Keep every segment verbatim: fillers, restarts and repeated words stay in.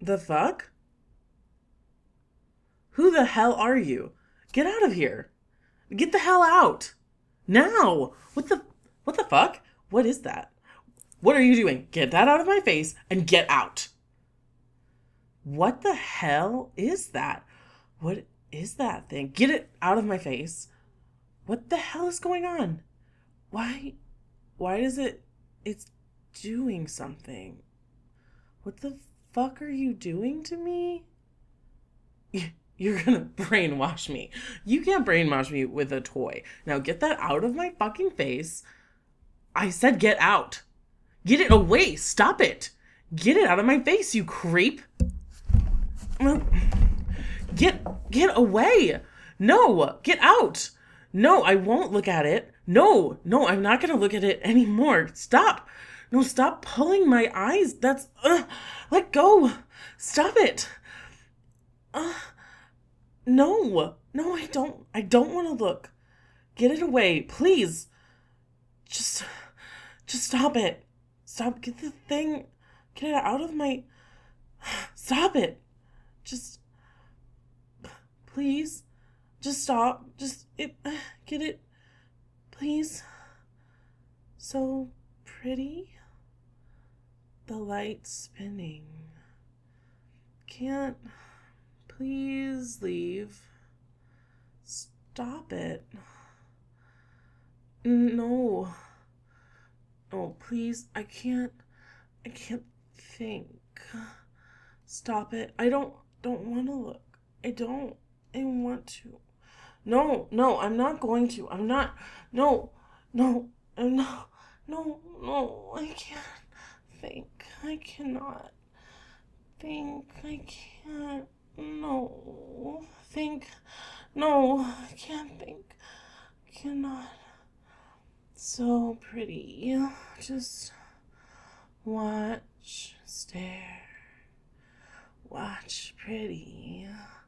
The fuck? Who the hell are you? Get out of here. Get the hell out. Now. What the what the fuck? What is that? What are you doing? Get that out of my face and get out. What the hell is that? What is that thing? Get it out of my face. What the hell is going on? Why why does it it's doing something? What the fuck are you doing to me? You're gonna brainwash me. You can't brainwash me with a toy. Now get that out of my fucking face. I said get out. Get it away. Stop it. Get it out of my face, you creep. Get get away. No, get out. No, I won't look at it. No, no, I'm not gonna look at it anymore. Stop. No, stop pulling my eyes. That's uh, let go. Stop it. Uh, no, no, I don't. I don't want to look. Get it away, please. Just, just stop it. Stop. Get the thing. Get it out of my. Stop it. Just, please. Just stop. Just it. Get it, please. So pretty. The light's spinning. Can't. Please leave. Stop it. No. Oh, please. I can't. I can't think. Stop it. I don't don't want to look. I don't. I want to. No, no, I'm not going to. I'm not. No, no, I'm not. No, no, I can't think. I cannot think. I can't. No. Think. No. I can't think. Cannot. So pretty. Just watch. Stare. Watch pretty.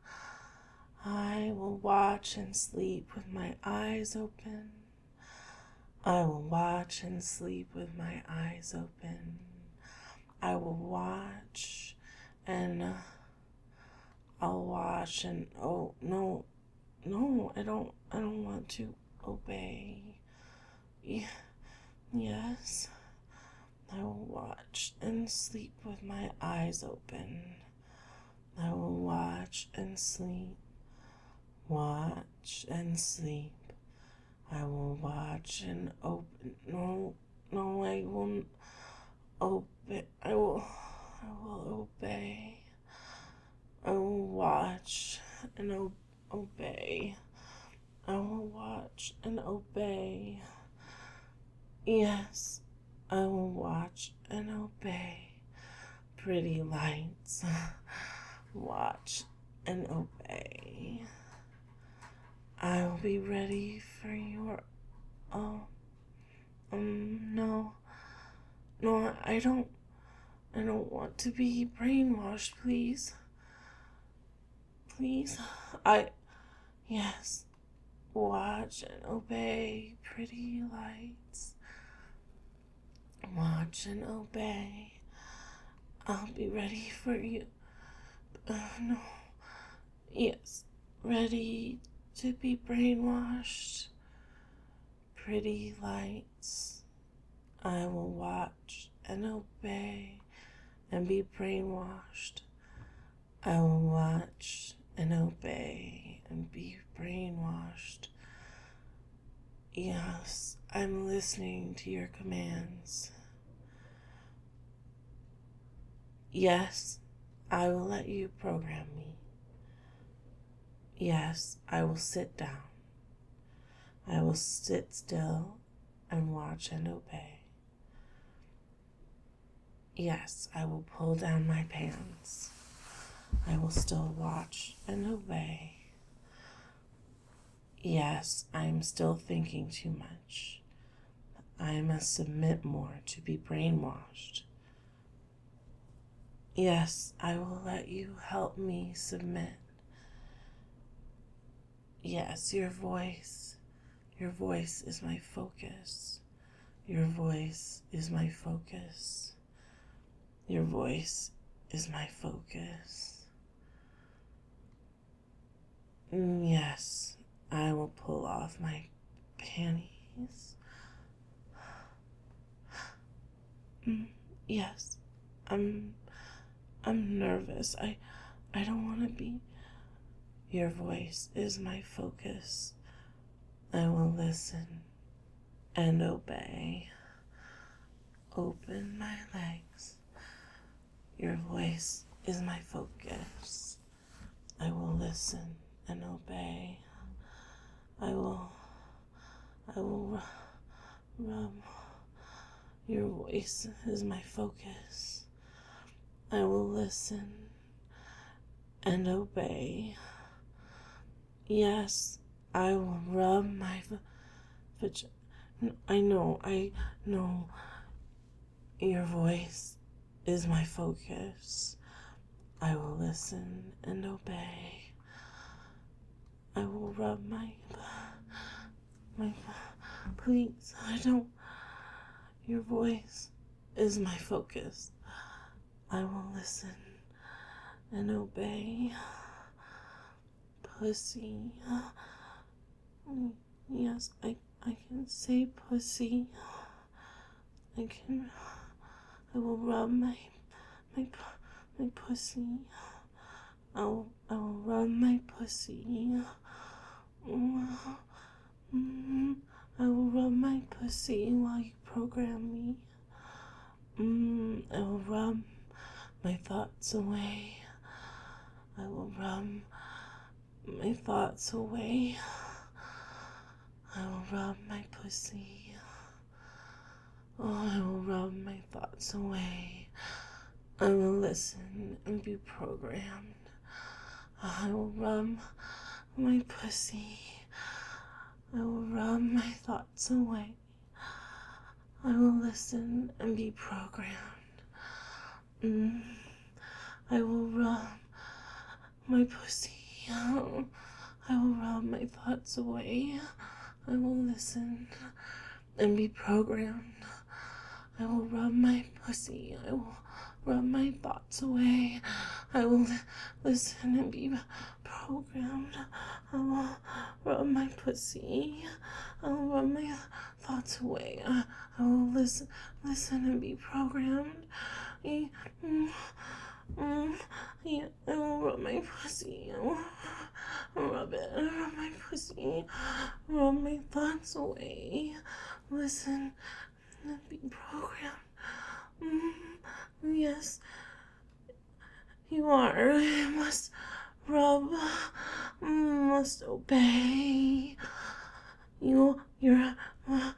I will watch and sleep with my eyes open. I will watch and sleep with my eyes open. I will watch and uh, I'll watch and oh no, no, I don't, I don't want to obey. Yeah, yes, I will watch and sleep with my eyes open. I will watch and sleep, watch and sleep. I will watch and open. No, no, I won't obey. I will, I will obey. I will watch and o- obey. I will watch and obey. Yes, I will watch and obey. Pretty lights. Watch and obey. I will be ready for your. Oh, um, no, no, I don't. I don't want to be brainwashed. Please, please. I. Yes. Watch and obey. Pretty lights. Watch and obey. I'll be ready for you. Uh, no. Yes. Ready to be brainwashed. Pretty lights. I will watch and obey and be brainwashed. I will watch and obey and be brainwashed. Yes, I'm listening to your commands. Yes, I will let you program me. Yes, I will sit down. I will sit still and watch and obey. Yes, I will pull down my pants. I will still watch and obey. Yes, I am still thinking too much. I must submit more to be brainwashed. Yes, I will let you help me submit. Yes, your voice, your voice is my focus. Your voice is my focus. Your voice is my focus. Yes, I will pull off my panties. Yes, I'm I'm nervous. I I don't want to be. Your voice is my focus. I will listen and obey. Open my legs. Your voice is my focus. I will listen and obey. I will, I will rub. Your voice is my focus. I will listen and obey. Yes, I will rub my vagina. I know, I know. Your voice is my focus. I will listen and obey. I will rub my, my, please, I don't, your voice is my focus. I will listen and obey. Pussy. Yes, I, I can say pussy. I can, I will rub my, my, my pussy. I will, I will rub my pussy. Mm, I will rub my pussy while you program me. Mm, I will rub my thoughts away. I will rub my thoughts away. I will rub my pussy. Oh, I will rub my thoughts away. I will listen and be programmed. I will rub my pussy. I will rub my thoughts away. I will listen and be programmed. Mm. I will rub my pussy. I will rub my thoughts away. I will listen and be programmed. I will rub my pussy. I will rub my thoughts away. I will li- listen and be programmed. I will rub my pussy. I will rub my thoughts away. I, I will listen, listen and be programmed. I, mm, mm, yeah, I will rub my pussy. I will rub it. I rub my pussy. Rub my thoughts away. Listen and be programmed. Mm, yes, you are. You must rub. Must obey. You, you're a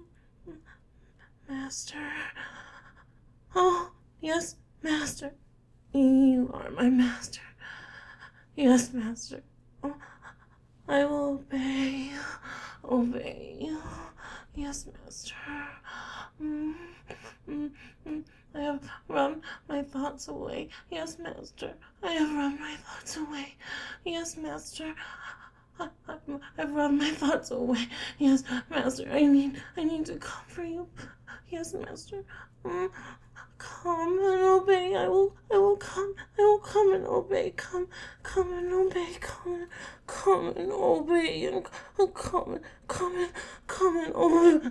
master. Oh, yes, master. You are my master. Yes, master. Oh, I will obey. Obey. Yes, master. Mm, mm, mm. I have run my thoughts away. Yes, master. I have run my thoughts away. Yes, master. I, I, I've run my thoughts away. Yes, master. I need, I need to come for you. Yes, master. Mm, come and obey. I will, I will come. I will come and obey. Come, come and obey. Come, and, come and obey. And come, and, come and, come and obey.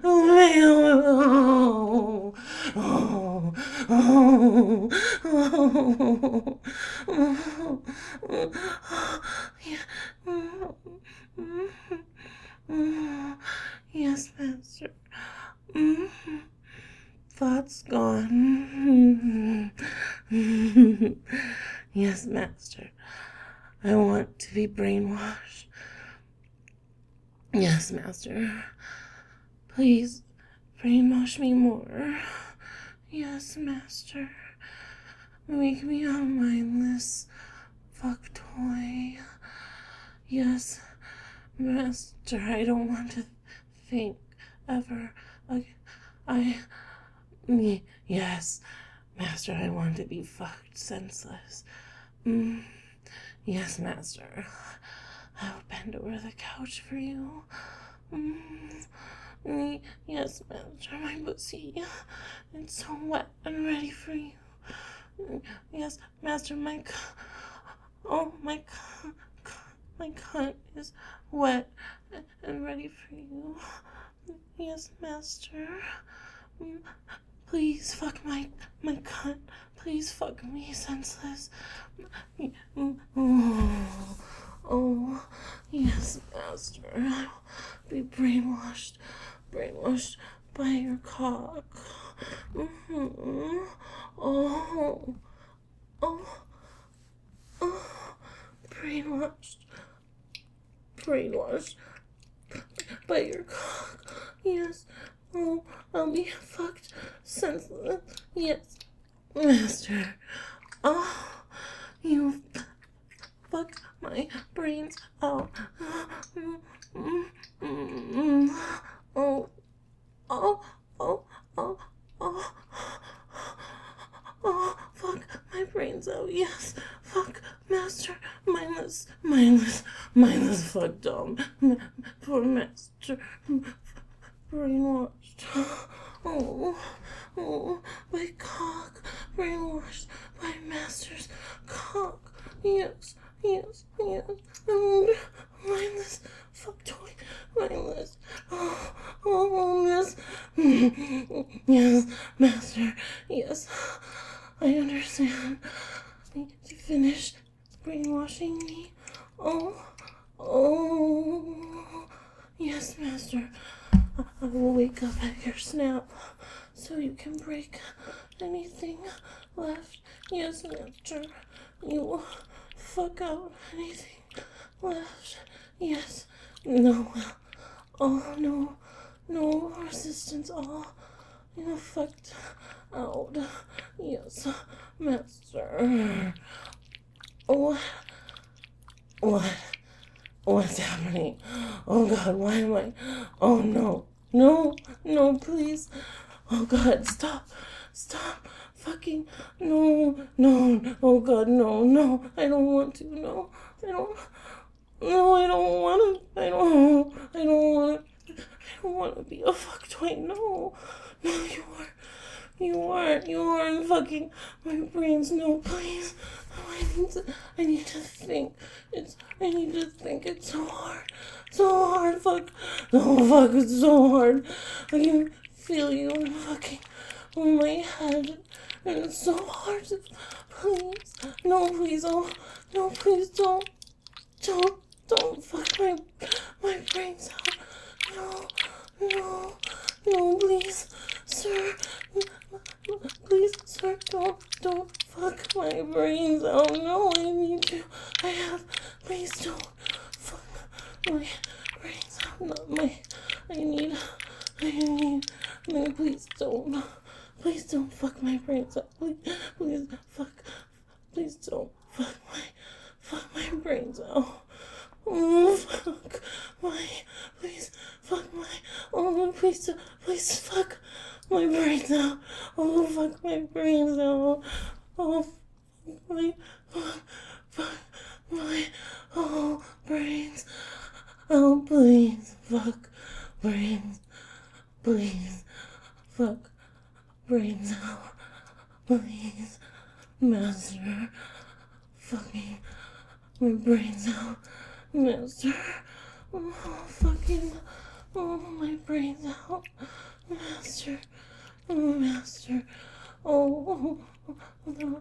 Oh, oh, oh, oh, oh, oh, yeah. Yes, master. Mm-hmm. Thoughts gone. Yes, master. I want to be brainwashed. Yes, master. Please brainwash me more. Yes, master. Make me a mindless fuck toy. Yes, master. I don't want to think ever again. I, me, yes, master, I want to be fucked senseless. Mm, yes, master. I will bend over the couch for you. Mm, me, yes, master, my pussy. It's so wet and ready for you. Yes, master, my... Oh, my... My cunt is wet and ready for you. Yes, master. Please fuck my my cunt. Please fuck me senseless. Oh, oh yes, master. I will be brainwashed, brainwashed by your cock. Mm-hmm. Oh, oh, oh, brainwashed, brainwashed by your cock. Yes. Oh, I'll be fucked senseless. Yes, master. Oh, you fucked my brains out. Oh, oh, oh, oh, oh. Oh, fuck my brains out. Yes, fuck, master. Mindless, mindless, mindless, fuck dumb. Poor master. Brainwashed. Oh, oh, my cock. Brainwashed by master's cock. Yes, yes, yes. And mindless, fuck toy. Mindless. Oh, oh, yes. Yes, master. Yes. I understand. You finished brainwashing me. Oh, oh. Yes, master. I will wake up at your snap so you can break anything left. Yes, master. You will fuck out anything left. Yes. No. Oh, no. No resistance. Oh, you fucked out. Yes, master. What? What? What's happening? Oh God, why am I? Oh no, no, no, please. Oh God, stop, stop, fucking, no, no, oh God, no, no, I don't want to, no, I don't, no, I don't want to, I don't, I don't want to, I don't want to be a fuck toy, no, no, you are. You aren't, you aren't fucking my brains, no, please. Oh, I need to, I need to think. It's, I need to think. It's so hard. So hard, fuck. No, fuck, it's so hard. I can feel you fucking on my head. And it's so hard to, please. No, please, oh, no, please don't. Don't, don't fuck my, my brains out. No, no, no, please, sir. Please, sir, don't, don't fuck my brains out. No, I need you. I have, please don't fuck my brains out. Not my, I need, I need, no, please don't. Please don't fuck my brains out. Please, please, fuck, please don't fuck my, fuck my brains out. Oh, fuck my, please, fuck my, oh, please, please, fuck my brains out. Oh, fuck my brains out. Oh, fuck my, fuck, fuck my, oh, brains. Oh, please, fuck brains. Please, fuck brains out. Please, master, fucking my brains out. Master, oh, fucking, oh, my brains out. Master, oh, master, oh, the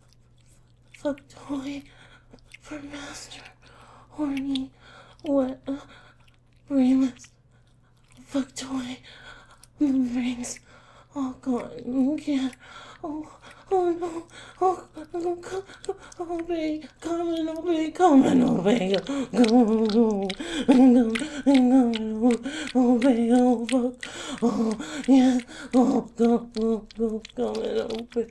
fuck toy for master, horny, wet, uh, brainless, fuck toy, brains, all gone, can't, oh, oh no, oh, oh, come, obey, come and obey, come and obey, go, go, go, go, obey, oh, fuck, oh, yes, oh, go, go, go, come and obey.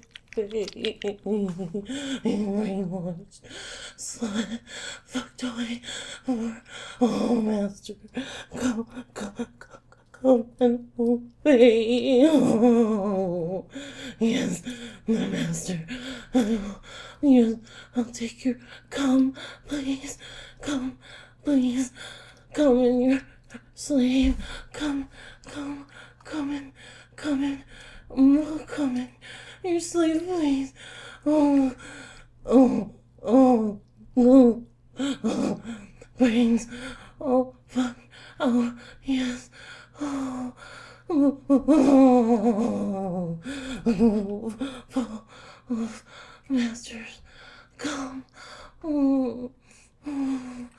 Brainwashed, slut, fuck toy, oh, master, go, go, go. Come and obey. Oh, yes, my master. Oh, yes, I'll take your. Come, please. Come, please. Come in, your slave. Come, come, come in, come in. Oh, come in, your slave, please. Oh, oh, oh, oh, oh, brains. Oh, fuck. Oh, yes. Oh, oh, oh, oh, oh, oh, masters, come. Oh, oh,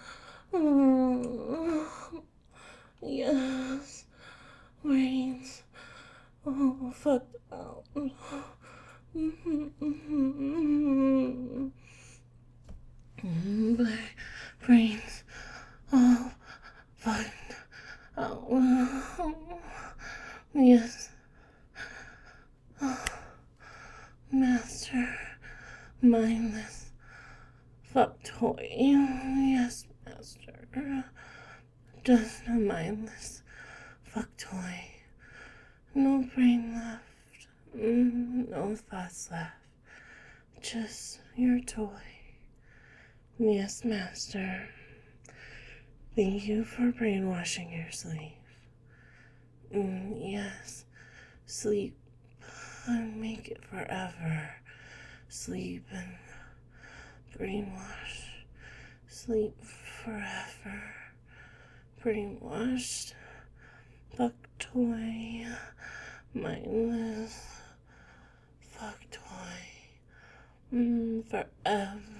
oh, yes. Brains. Oh, fucked out. Black brains. Oh, fucked out. Yes. Master. Mindless. Fuck toy. Yes, master. Just a mindless fuck toy. No brain left. Mm, no thoughts left. Just your toy. Yes, master. Thank you for brainwashing your slave. Mm, yes. Sleep and make it forever. Sleep and brainwash. Sleep forever. Brainwashed. Fuck toy. Mindless. Fuck toy. Mm, forever.